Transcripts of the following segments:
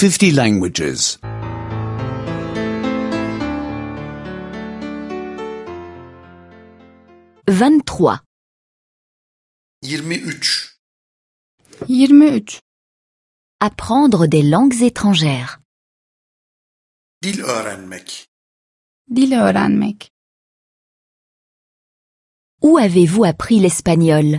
50 languages. 23. 23. 23. Apprendre des langues étrangères. Dil öğrenmek. Dil öğrenmek. Où avez-vous appris l'espagnol?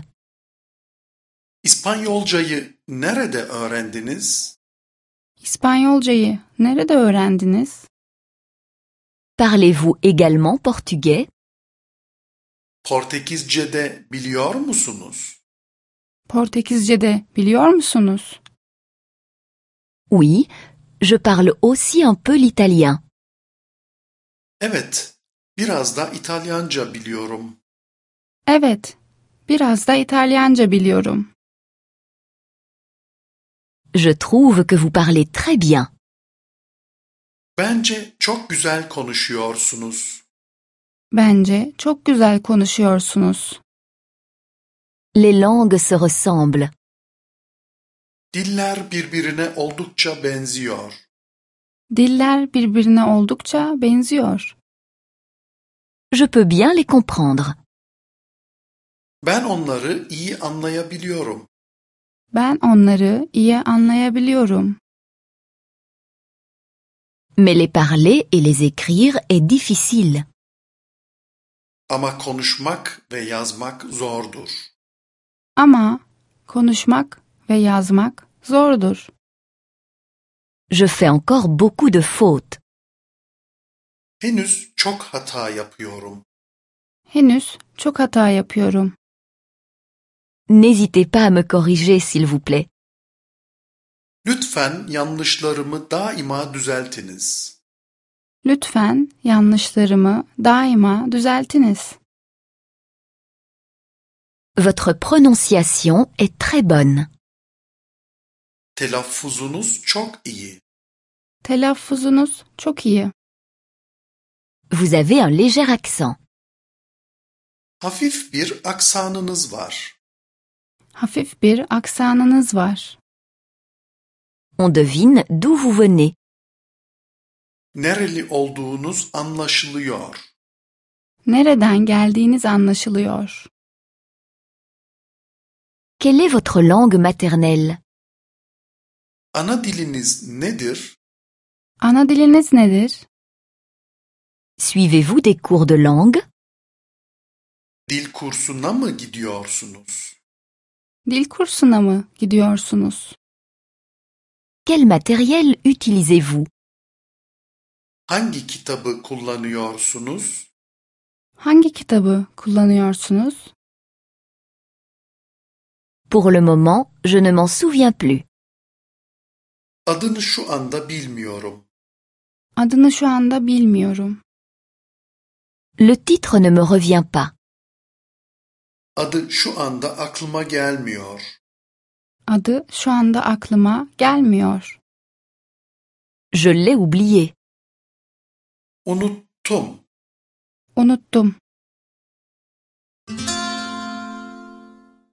İspanyolcayı nerede öğrendiniz? İspanyolcayı nerede öğrendiniz? Parlez-vous également portugais? Portekizce de biliyor musunuz? Portekizce de biliyor musunuz? Oui, je parle aussi un peu l'italien. Evet, biraz da İtalyanca biliyorum. Evet, biraz da İtalyanca biliyorum. Je trouve que vous parlez très bien. Bence çok güzel konuşuyorsunuz. Bence çok güzel konuşuyorsunuz. Les langues se ressemblent. Diller birbirine oldukça benziyor. Diller birbirine oldukça benziyor. Je peux bien les comprendre. Ben onları iyi anlayabiliyorum. Ben onları iyi anlayabiliyorum. Mais les parler et les écrire est difficile. Ama konuşmak ve yazmak zordur. Ama konuşmak ve yazmak zordur. Je fais encore beaucoup de fautes. Henüz çok hata yapıyorum. Henüz çok hata yapıyorum. N'hésitez pas à me corriger, s'il vous plaît. Lütfen yanlışlarımı daima düzeltiniz. Lütfen yanlışlarımı daima düzeltiniz. Votre prononciation est très bonne. Telaffuzunuz çok iyi. Telaffuzunuz çok iyi. Vous avez un léger accent. Hafif bir aksanınız var. Hafif bir aksanınız var. On devine d'où vous venez. Nereli olduğunuz anlaşılıyor. Nereden geldiğiniz anlaşılıyor. Quelle est votre langue maternelle? Ana diliniz nedir? Ana diliniz nedir? Suivez-vous des cours de langue? Dil kursuna mı gidiyorsunuz? Dil kursuna mı gidiyorsunuz? Quel matériel utilisez-vous? Hangi kitabı kullanıyorsunuz? Hangi kitabı kullanıyorsunuz? Pour le moment, je ne m'en souviens plus. Adını şu anda bilmiyorum. Adını şu anda bilmiyorum. Le titre ne me revient pas. Adı şu anda aklıma gelmiyor. Adı şu anda aklıma gelmiyor. Je l'ai oublié. Unuttum. Unuttum.